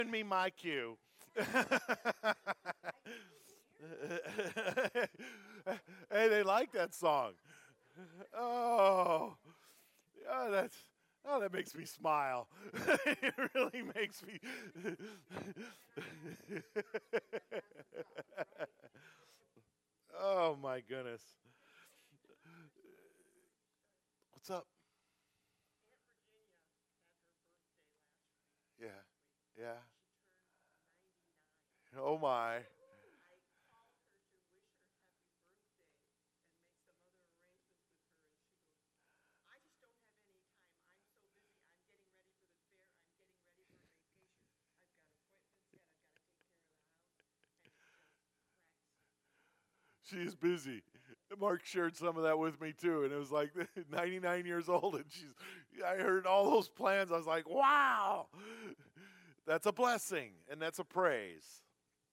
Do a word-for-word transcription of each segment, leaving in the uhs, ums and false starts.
me my cue. Hey, they like that song. Oh, yeah, that's oh, that makes me smile. It really makes me. Oh my goodness. What's up? Yeah, yeah. Oh my. She is busy. Mark shared some of that with me too, and it was like ninety-nine years old, and she's. I heard all those plans. I was like, wow, that's a blessing and that's a praise.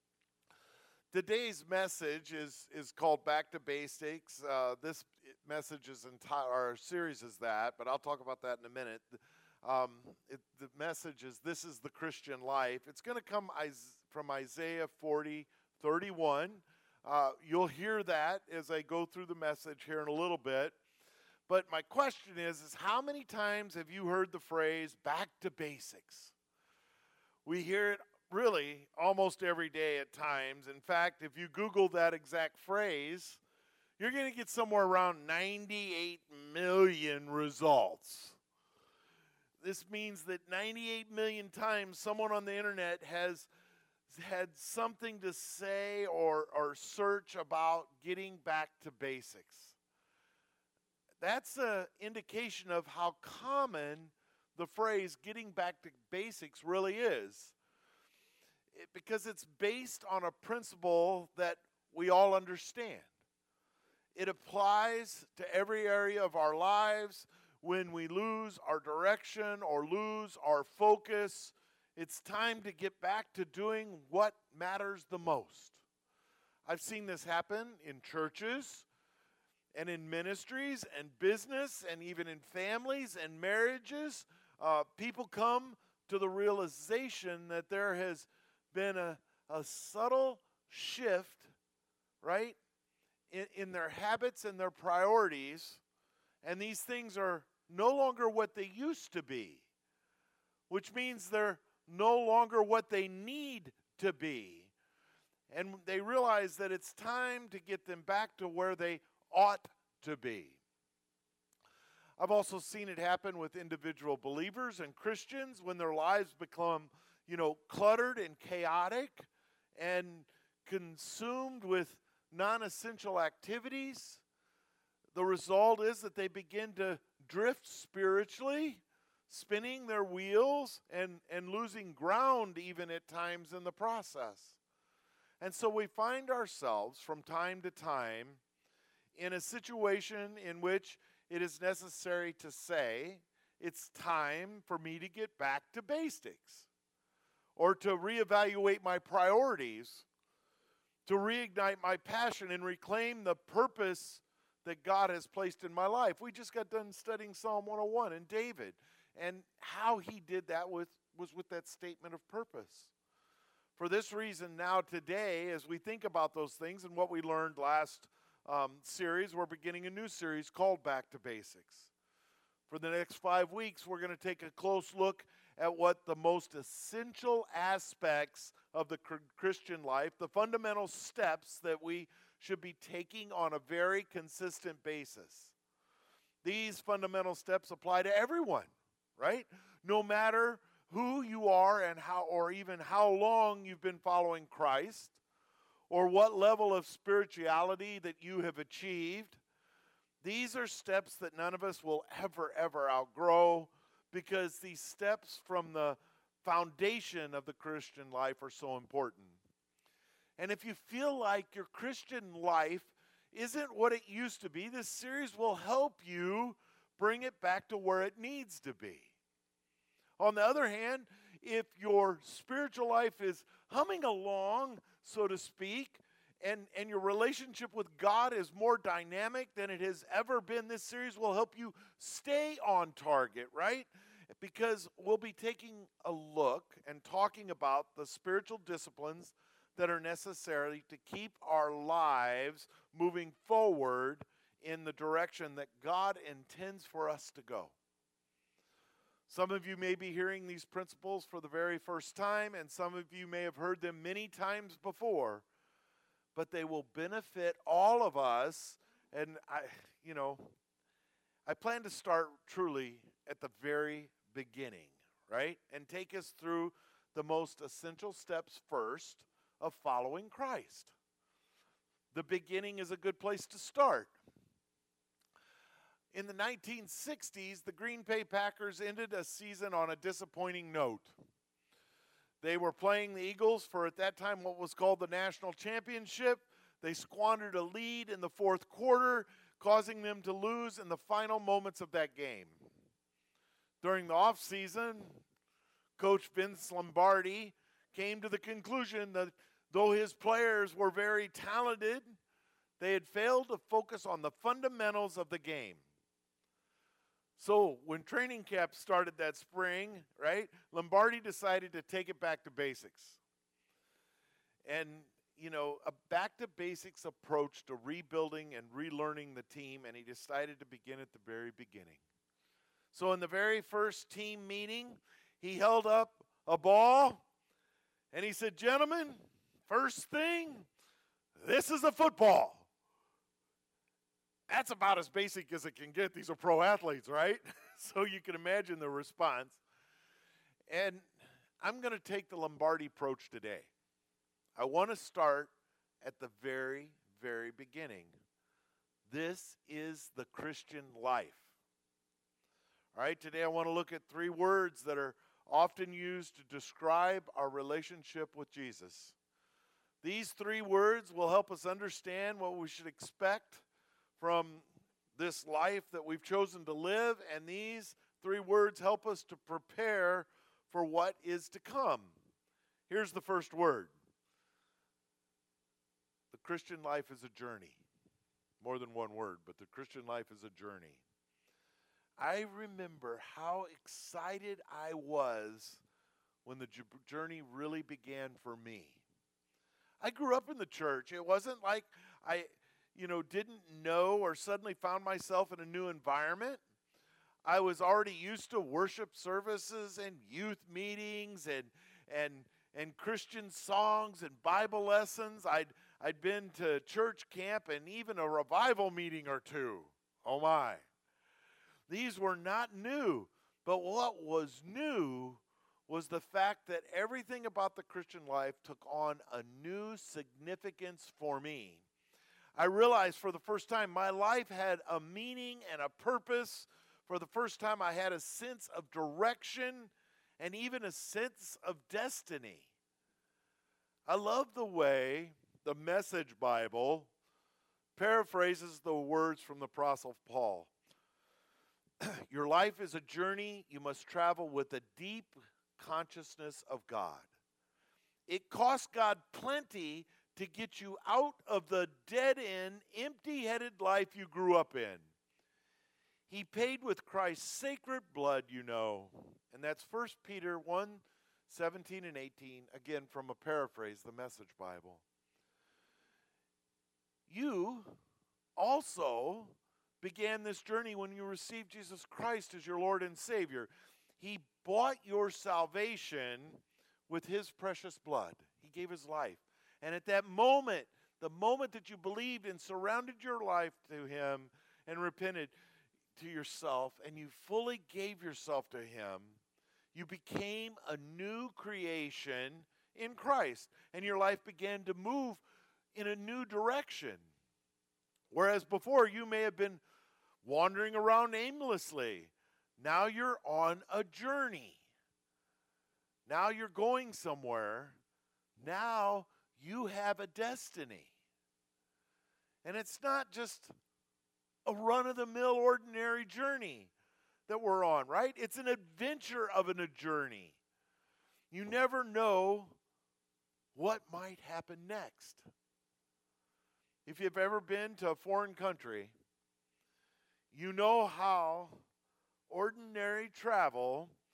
Today's message is is called Back to Basics. Uh, this message is entire. Our series is that, but I'll talk about that in a minute. Um, it, the message is this is the Christian life. It's going to come from Isaiah forty thirty-one. Uh, you'll hear that as I go through the message here in a little bit. But my question is, is how many times have you heard the phrase back to basics? We hear it really almost every day at times. In fact, if you Google that exact phrase, you're going to get somewhere around ninety-eight million results. This means that ninety-eight million times someone on the internet has had something to say or, or search about getting back to basics. That's an indication of how common the phrase getting back to basics really is. It, because it's based on a principle that we all understand. It applies to every area of our lives. When we lose our direction or lose our focus, it's time to get back to doing what matters the most. I've seen this happen in churches and in ministries and business and even in families and marriages. Uh, people come to the realization that there has been a, a subtle shift, right, in, in their habits and their priorities, and these things are no longer what they used to be, which means they're no longer what they need to be. And they realize that it's time to get them back to where they ought to be. I've also seen it happen with individual believers and Christians when their lives become, you know, cluttered and chaotic and consumed with non-essential activities. The result is that they begin to drift spiritually, spinning their wheels and, and losing ground even at times in the process. And so we find ourselves from time to time in a situation in which it is necessary to say, it's time for me to get back to basics, or to reevaluate my priorities, to reignite my passion and reclaim the purpose that God has placed in my life. We just got done studying Psalm one oh one and David, and how he did that with, was with that statement of purpose. For this reason, now today, as we think about those things and what we learned last um, series, we're beginning a new series called Back to Basics. For the next five weeks, we're going to take a close look at what the most essential aspects of the Christian life, the fundamental steps that we should be taking on a very consistent basis. These fundamental steps apply to everyone, right? No matter who you are and how, or even how long you've been following Christ, or what level of spirituality that you have achieved, these are steps that none of us will ever, ever outgrow, because these steps from the foundation of the Christian life are so important. And if you feel like your Christian life isn't what it used to be, this series will help you bring it back to where it needs to be. On the other hand, if your spiritual life is humming along, so to speak, and, and your relationship with God is more dynamic than it has ever been, this series will help you stay on target, right? because we'll be taking a look and talking about the spiritual disciplines that are necessary to keep our lives moving forward in the direction that God intends for us to go. Some of you may be hearing these principles for the very first time, and some of you may have heard them many times before, but they will benefit all of us. And I, you know, I plan to start truly at the very beginning, right? And take us through the most essential steps first of following Christ. The beginning is a good place to start. In the nineteen sixties, the Green Bay Packers ended a season on a disappointing note. They were playing the Eagles for, at that time, what was called the National Championship. They squandered a lead in the fourth quarter, causing them to lose in the final moments of that game. During the offseason, Coach Vince Lombardi came to the conclusion that though his players were very talented, they had failed to focus on the fundamentals of the game. So when training camp started that spring, right, Lombardi decided to take it back to basics. And, you know, a back-to-basics approach to rebuilding and relearning the team, and he decided to begin at the very beginning. So in the very first team meeting, he held up a ball, and he said, "Gentlemen, first thing, this is a football." That's about as basic as it can get. These are pro athletes, right? So you can imagine the response. And I'm going to take the Lombardi approach today. I want to start at the very, very beginning. This is the Christian life. All right, today I want to look at three words that are often used to describe our relationship with Jesus. These three words will help us understand what we should expect from this life that we've chosen to live, and these three words help us to prepare for what is to come. Here's the first word. The Christian life is a journey. More than one word, but the Christian life is a journey. I remember how excited I was when the journey really began for me. I grew up in the church. It wasn't like I, you know, didn't know or suddenly found myself in a new environment. I was already used to worship services and youth meetings and and and Christian songs and Bible lessons. I'd I'd been to church camp and even a revival meeting or two. Oh my. These were not new, but what was new was the fact that everything about the Christian life took on a new significance for me. I realized for the first time my life had a meaning and a purpose. For the first time I had a sense of direction and even a sense of destiny. I love the way the Message Bible paraphrases the words from the Apostle Paul. Your life is a journey you must travel with a deep consciousness of God. It costs God plenty to get you out of the dead-end, empty-headed life you grew up in. He paid with Christ's sacred blood, you know. And that's First Peter one, seventeen and eighteen, again from a paraphrase, the Message Bible. You also began this journey when you received Jesus Christ as your Lord and Savior. He bought your salvation with his precious blood. He gave his life. And at that moment, the moment that you believed and surrounded your life to him and repented to yourself and you fully gave yourself to him, you became a new creation in Christ. And your life began to move in a new direction. Whereas before you may have been wandering around aimlessly. Now you're on a journey. Now you're going somewhere. Now you have a destiny. And it's not just a run-of-the-mill ordinary journey that we're on, right? It's an adventure of a journey. You never know what might happen next. If you've ever been to a foreign country, you know how ordinary travel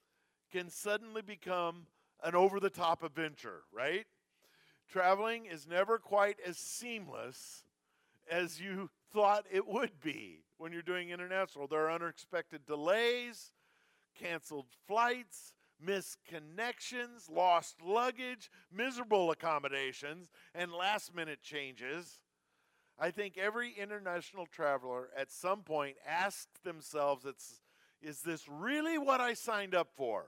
can suddenly become an over-the-top adventure, right? Traveling is never quite as seamless as you thought it would be when you're doing international. There are unexpected delays, canceled flights, missed connections, lost luggage, miserable accommodations, and last-minute changes. I think every international traveler at some point asks themselves, it's, is this really what I signed up for?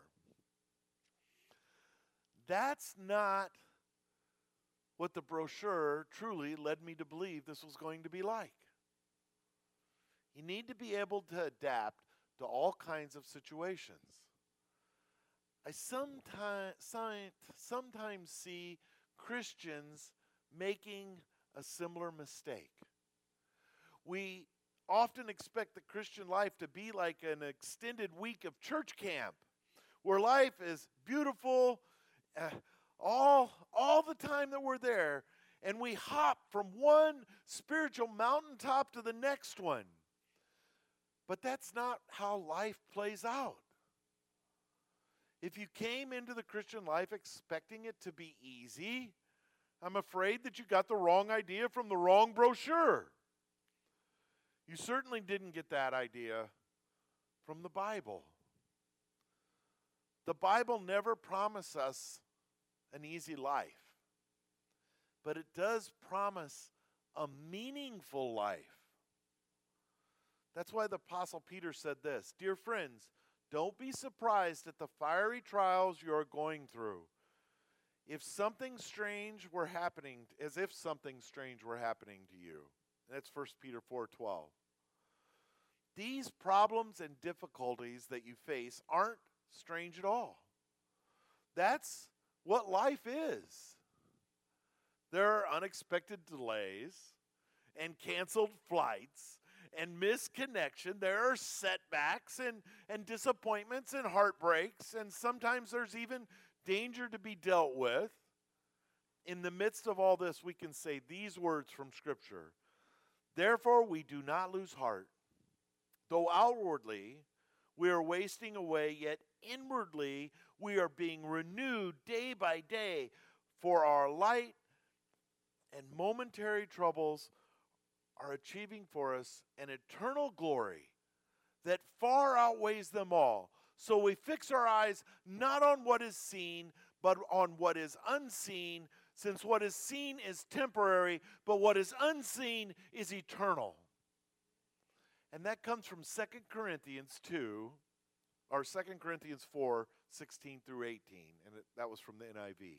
That's not what the brochure truly led me to believe this was going to be like. You need to be able to adapt to all kinds of situations. I sometimes, sometimes see Christians making a similar mistake. We often expect the Christian life to be like an extended week of church camp, where life is beautiful uh, all, all the time that we're there, and we hop from one spiritual mountaintop to the next one. But that's not how life plays out. If you came into the Christian life expecting it to be easy, I'm afraid that you got the wrong idea from the wrong brochure. You certainly didn't get that idea from the Bible. The Bible never promises us an easy life, but it does promise a meaningful life. That's why the Apostle Peter said this, "Dear friends, don't be surprised at the fiery trials you are going through. If something strange were happening, as if something strange were happening to you." That's First Peter four twelve. These problems and difficulties that you face aren't strange at all. That's what life is. There are unexpected delays and canceled flights and missed connection. There are setbacks and, and disappointments and heartbreaks, and sometimes there's even danger to be dealt with. In the midst of all this, we can say these words from Scripture. Therefore, we do not lose heart. Though outwardly we are wasting away, yet inwardly we are being renewed day by day, for our light and momentary troubles are achieving for us an eternal glory that far outweighs them all. So we fix our eyes not on what is seen, but on what is unseen, since what is seen is temporary, but what is unseen is eternal. And that comes from Second Corinthians two, or Second Corinthians four, sixteen through eighteen, and it, that was from the N I V.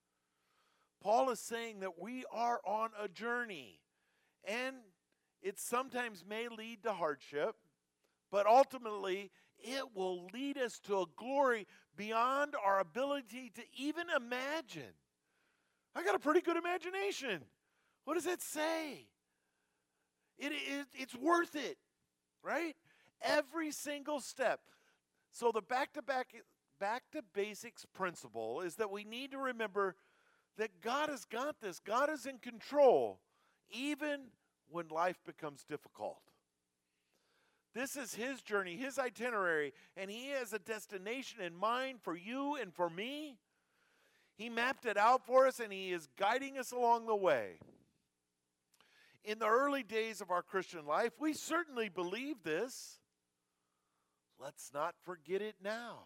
Paul is saying that we are on a journey, and it sometimes may lead to hardship, but ultimately it will lead us to a glory beyond our ability to even imagine. I got a pretty good imagination. What does that say? It, it, it's worth it, right? Every single step. So the back-to-back, back-to-basics principle is that we need to remember that God has got this. God is in control, even when life becomes difficult. This is His journey, His itinerary, and He has a destination in mind for you and for me. He mapped it out for us, and He is guiding us along the way. In the early days of our Christian life, we certainly believed this. Let's not forget it now.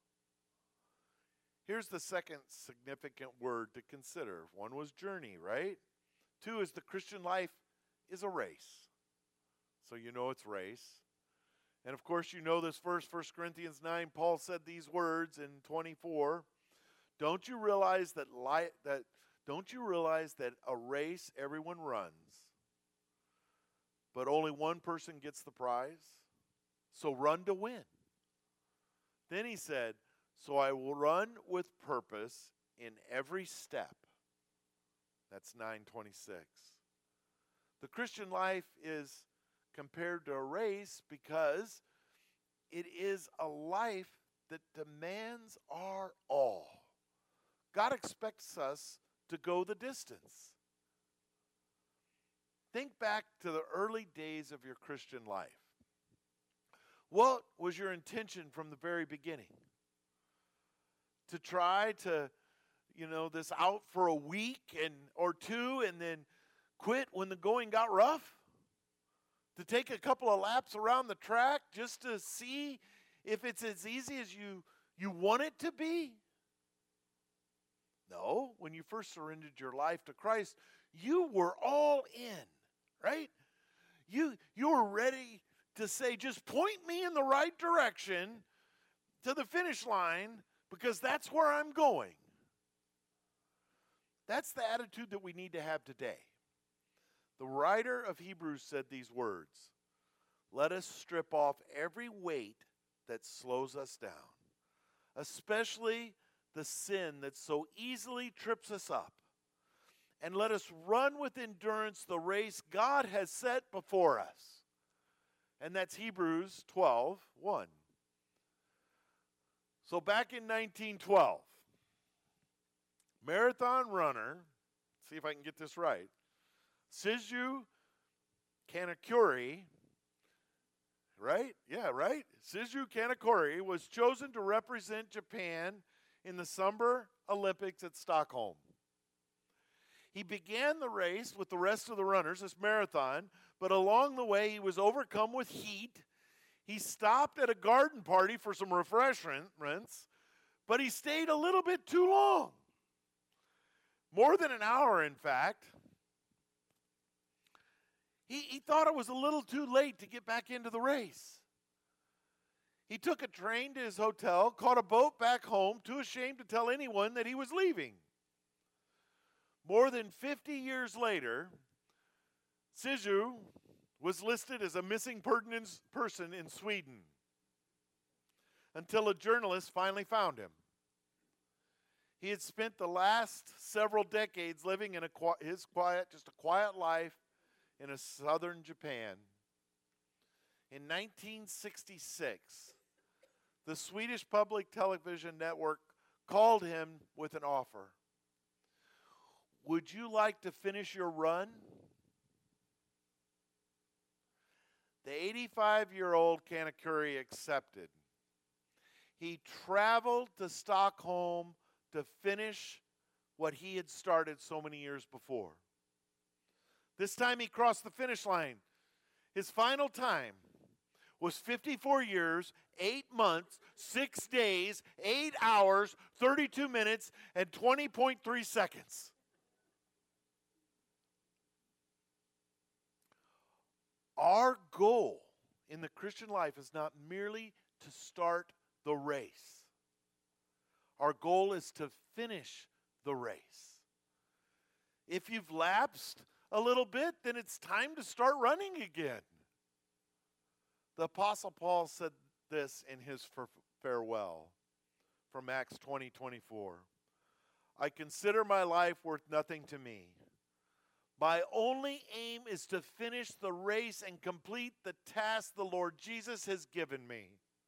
Here's the second significant word to consider. One was journey, right? Two is the Christian life is a race. So you know it's race. And of course you know this verse, First Corinthians nine, Paul said these words in twenty-four. Don't you realize that li- that don't you realize that a race everyone runs, but only one person gets the prize? So run to win. Then he said, so I will run with purpose in every step. That's nine twenty-six. The Christian life is compared to a race because it is a life that demands our all. God expects us to go the distance. Think back to the early days of your Christian life. What was your intention from the very beginning? to try to, you know, this out for a week and or two and then quit when the going got rough? To take a couple of laps around the track just to see if it's as easy as you, you want it to be? No, when you first surrendered your life to Christ, you were all in, right? You, you were ready to say, just point me in the right direction to the finish line because that's where I'm going. That's the attitude that we need to have today. The writer of Hebrews said these words, "Let us strip off every weight that slows us down, especially the sin that so easily trips us up. And let us run with endurance the race God has set before us." And that's Hebrews twelve one. So back in nineteen twelve, marathon runner, see if I can get this right, Shizu Kanekuri, right? Yeah, right? Shizu Kanekuri was chosen to represent Japan in the Summer Olympics at Stockholm. He began the race with the rest of the runners, this marathon, but along the way he was overcome with heat. He stopped at a garden party for some refreshments, but he stayed a little bit too long. More than an hour, in fact. He, he thought it was a little too late to get back into the race. He took a train to his hotel, caught a boat back home, too ashamed to tell anyone that he was leaving. More than fifty years later, Shizu was listed as a missing person in Sweden until a journalist finally found him. He had spent the last several decades living in a, his quiet, just a quiet life in a southern Japan. In nineteen sixty-six, the Swedish public television network called him with an offer. "Would you like to finish your run?" The eighty-five-year-old Kanekuri accepted. He traveled to Stockholm to finish what he had started so many years before. This time he crossed the finish line. His final time was fifty-four years, eight months, six days, eight hours, thirty-two minutes, and twenty point three seconds. Our goal in the Christian life is not merely to start the race. Our goal is to finish the race. If you've lapsed a little bit, then it's time to start running again. The Apostle Paul said this in his farewell from Acts twenty twenty-four. "I consider my life worth nothing to me. My only aim is to finish the race and complete the task the Lord Jesus has given me."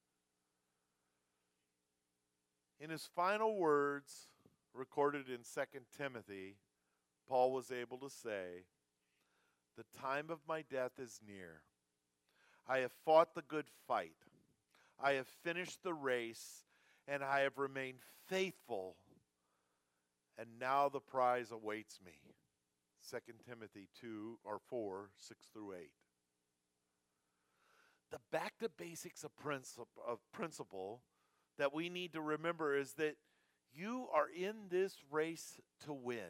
In his final words, recorded in Second Timothy, Paul was able to say, "The time of my death is near. I have fought the good fight. I have finished the race, and I have remained faithful. And now the prize awaits me." Second Timothy two or four, six through eight. The back to basics of principle, of principle that we need to remember is that you are in this race to win.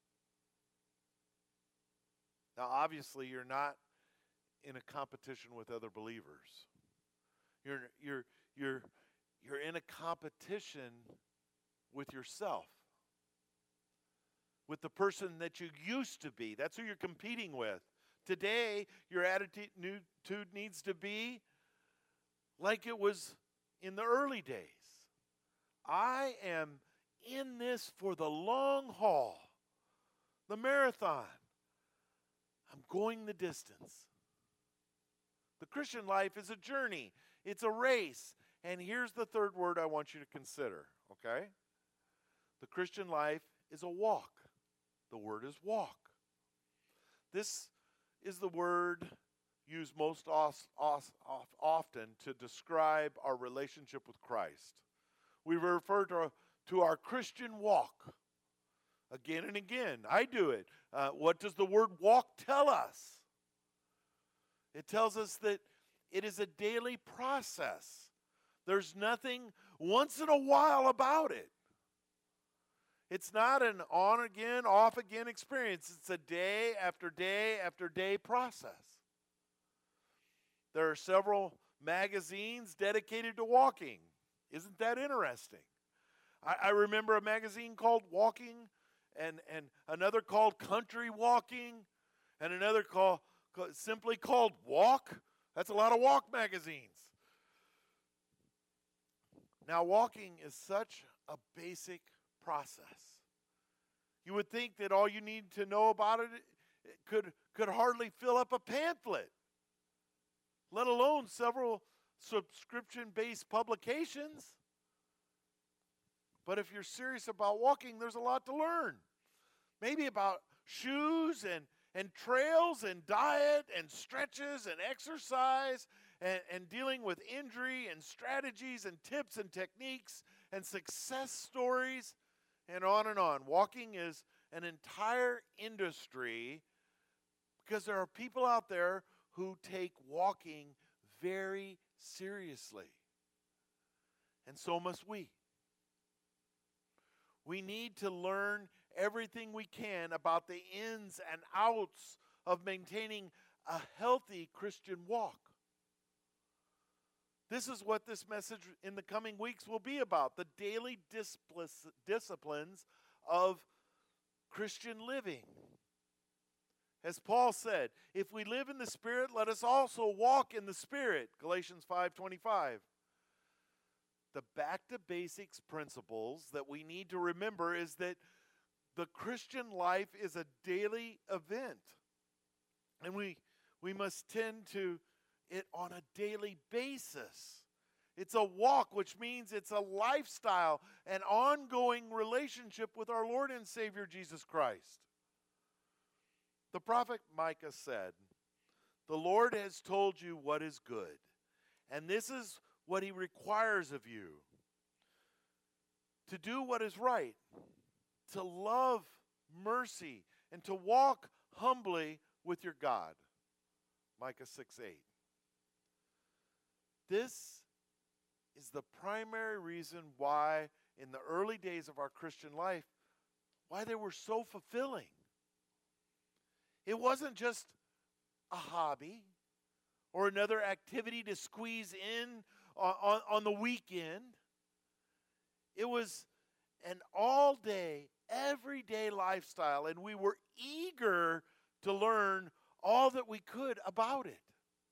Now, obviously, you're not in a competition with other believers. You're, you're, you're, you're in a competition with yourself, with the person that you used to be. That's who you're competing with. Today, your attitude needs to be like it was in the early days. I am in this for the long haul, the marathon. I'm going the distance. The Christian life is a journey. It's a race. And here's the third word I want you to consider, okay? The Christian life is a walk. The word is walk. This is the word used most os- os- often to describe our relationship with Christ. We refer to, to our Christian walk. Again and again, I do it. Uh, what does the word walk tell us? It tells us that it is a daily process. There's nothing once in a while about it. It's not an on again, off again experience. It's a day after day after day process. There are several magazines dedicated to walking. Isn't that interesting? I, I remember a magazine called Walking, and, and another called Country Walking, and another call, call, simply called Walk. That's a lot of walk magazines. Now, walking is such a basic process. You would think that all you need to know about it, it could, could hardly fill up a pamphlet, let alone several subscription-based publications. But if you're serious about walking, there's a lot to learn. Maybe about shoes and, and trails and diet and stretches and exercise and, and dealing with injury and strategies and tips and techniques and success stories and on and on. Walking is an entire industry because there are people out there who take walking very seriously. And so must we. We need to learn everything we can about the ins and outs of maintaining a healthy Christian walk. This is what this message in the coming weeks will be about, the daily displis- disciplines of Christian living. As Paul said, if we live in the Spirit, let us also walk in the Spirit, Galatians five twenty-five. The back to basics principles that we need to remember is that the Christian life is a daily event. And we, we must tend to it on a daily basis. It's a walk, which means it's a lifestyle, an ongoing relationship with our Lord and Savior Jesus Christ. The prophet Micah said, "The Lord has told you what is good, and this is what he requires of you: to do what is right, to love mercy, and to walk humbly with your God." Micah six eight. This is the primary reason why in the early days of our Christian life, why they were so fulfilling. It wasn't just a hobby or another activity to squeeze in on, on, on the weekend. It was an all-day, everyday lifestyle, and we were eager to learn all that we could about it.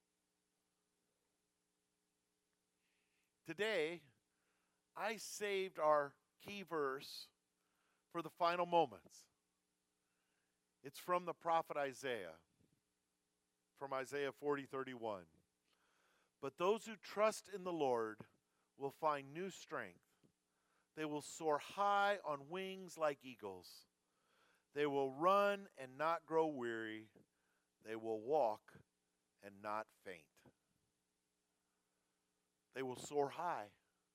Today, I saved our key verse for the final moments. It's from the prophet Isaiah, from Isaiah forty thirty-one. "But those who trust in the Lord will find new strength. They will soar high on wings like eagles. They will run and not grow weary. They will walk and not faint." They will soar high.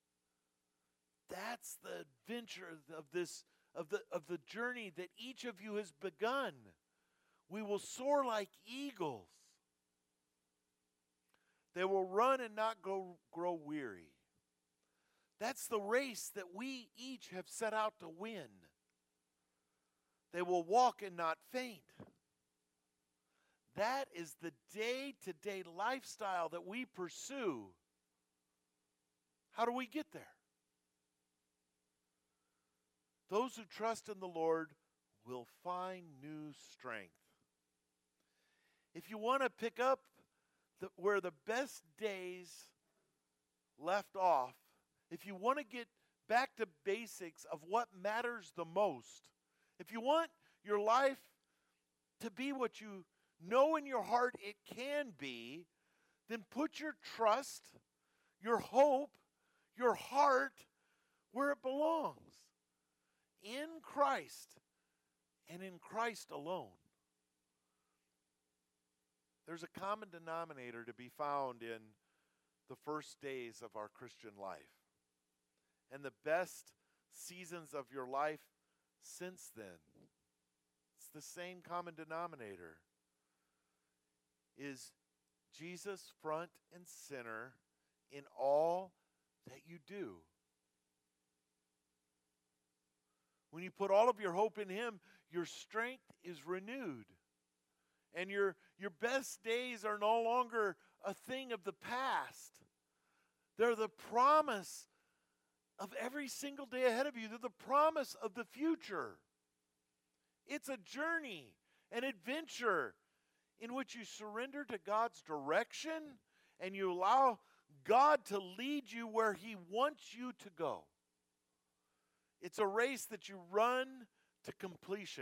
That's the adventure of this of the of the journey that each of you has begun. We will soar like eagles. They will run and not go, grow weary. That's the race that we each have set out to win. They will walk and not faint. That is the day-to-day lifestyle that we pursue. How do we get there? Those who trust in the Lord will find new strength. If you want to pick up the, where the best days left off, if you want to get back to basics of what matters the most, if you want your life to be what you know in your heart it can be, then put your trust, your hope, your heart where it belongs. In Christ and in Christ alone. There's a common denominator to be found in the first days of our Christian life. And the best seasons of your life since then. It's the same common denominator. Is Jesus front and center in all that you do? When you put all of your hope in Him, your strength is renewed. And your, your best days are no longer a thing of the past. They're the promise of every single day ahead of you. They're the promise of the future. It's a journey, an adventure in which you surrender to God's direction and you allow God to lead you where He wants you to go. It's a race that you run to completion,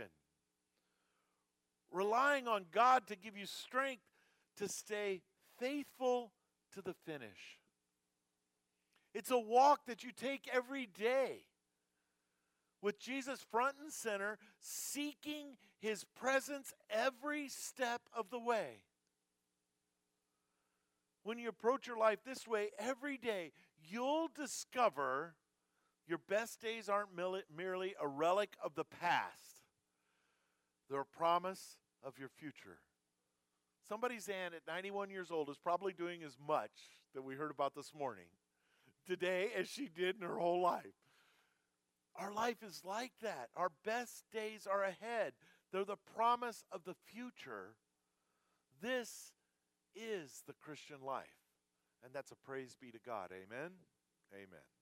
relying on God to give you strength to stay faithful to the finish. It's a walk that you take every day with Jesus front and center, seeking His presence every step of the way. When you approach your life this way every day, you'll discover your best days aren't merely a relic of the past. They're a promise of your future. Somebody's aunt at ninety-one years old is probably doing as much that we heard about this morning today as she did in her whole life. Our life is like that. Our best days are ahead. They're the promise of the future. This is the Christian life. And that's a praise be to God. Amen? Amen.